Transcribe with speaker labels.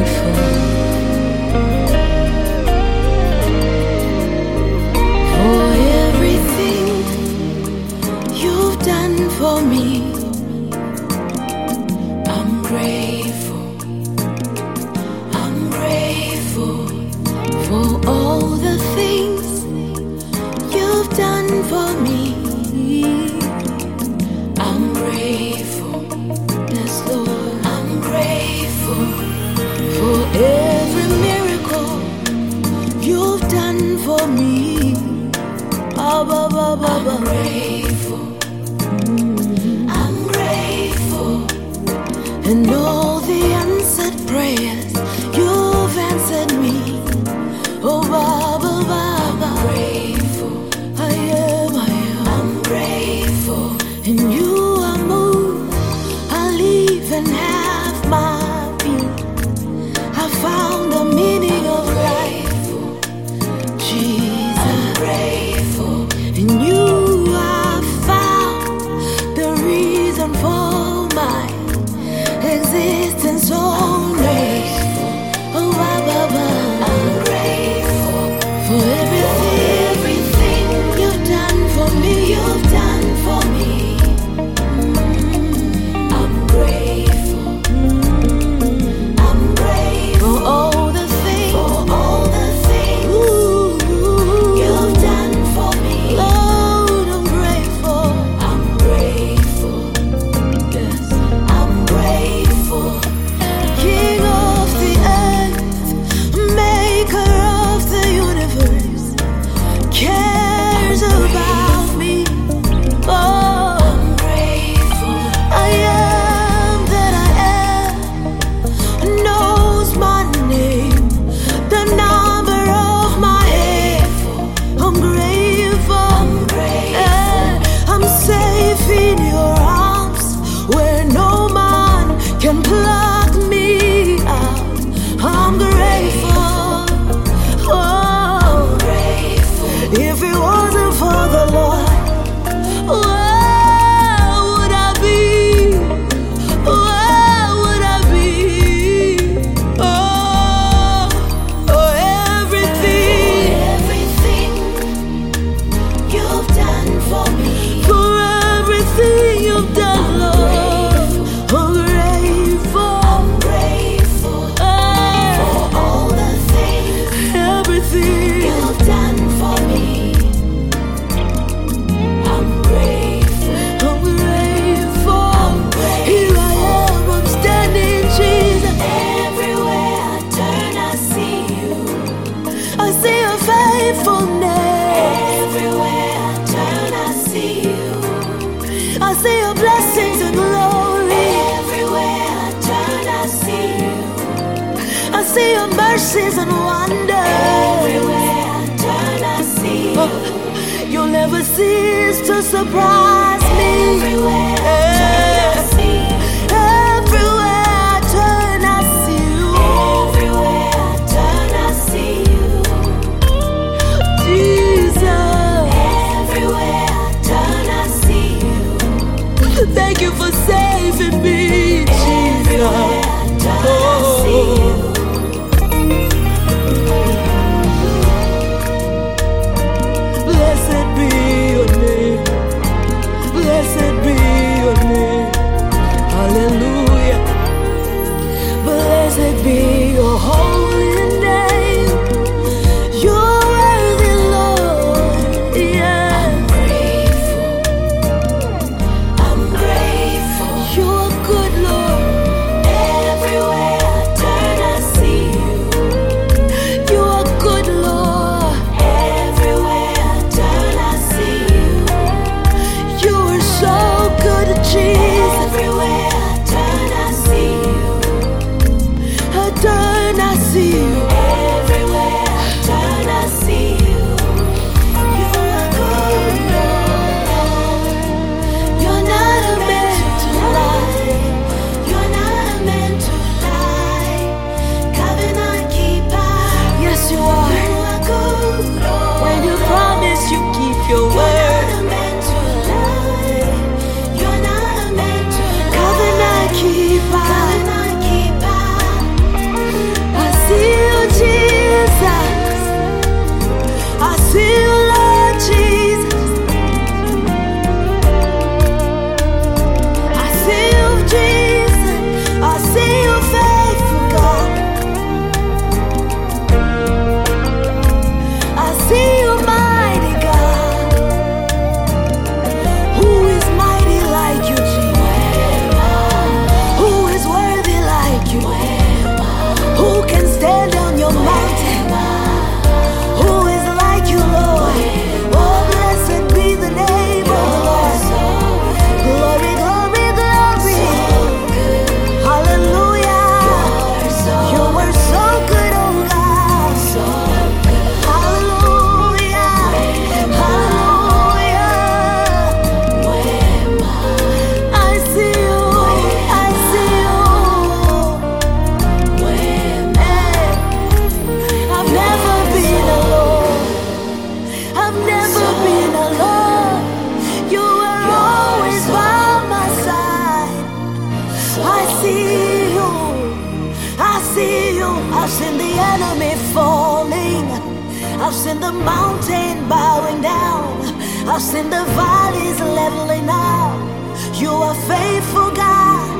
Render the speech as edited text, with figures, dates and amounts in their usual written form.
Speaker 1: grateful for everything you've done for me. I'm grateful. I'm grateful for all the things you've done for me. I'm grateful. Yes, Lord. I'm grateful for every miracle you've done for me. I'm grateful. I'm grateful. And all the answered prayers you've answered me. Oh, Baba, Baba. I'm grateful. I am. I'm grateful. And you are moved. I'll even have my being. I found the meaning of life. Jesus. I'm grateful. And you have found the reason for my existence on earth. Oh, Baba, I'm grateful for everything you've done for me. You've done for me. I'm grateful. I'm grateful for all the things you've done for me. Lord, I'm grateful. I'm grateful. Yes, I'm grateful. King of the earth, maker of the universe, cares about me. Oh, I'm grateful. I am that I am, knows my name, the number of my hair. I'm grateful. I'm safe in your arms, where no man can pluck me out. I'm grateful. Oh, if it wasn't for the Lord, where would I be? Where would I be? Oh, everything you've done for me. For everything you've done, Lord, I'm grateful. I'm grateful for all the things, everything you've done for me. I'm grateful. I'm grateful. Here I am, I'm standing, Jesus. Everywhere I turn, I see you. I see your faithfulness. Everywhere I turn, I see you. I see your blessings and glory. Everywhere I turn, I see you. I see your mercies and wonder. Everywhere I turn, I see you. You'll never cease to surprise me. Everywhere I turn, I see you. Everywhere I turn, I see you. Everywhere I turn, I see you. Jesus. Everywhere I turn, I see you. Thank you for saving me, Jesus. Everywhere I turn, I see you. Blessed be your name. Blessed be your name. Hallelujah. Blessed be your holy name. You're worthy, Lord. Yeah. I'm grateful. I'm grateful. You're good, Lord. Everywhere I turn, I see you. You are good, Lord. Everywhere I turn, I see you. You are so good, Jesus. Everywhere I turn, I see you. I I see you. I see you. I've seen the enemy falling. I've seen the mountain bowing down. I've seen the valleys leveling out. You are faithful, God.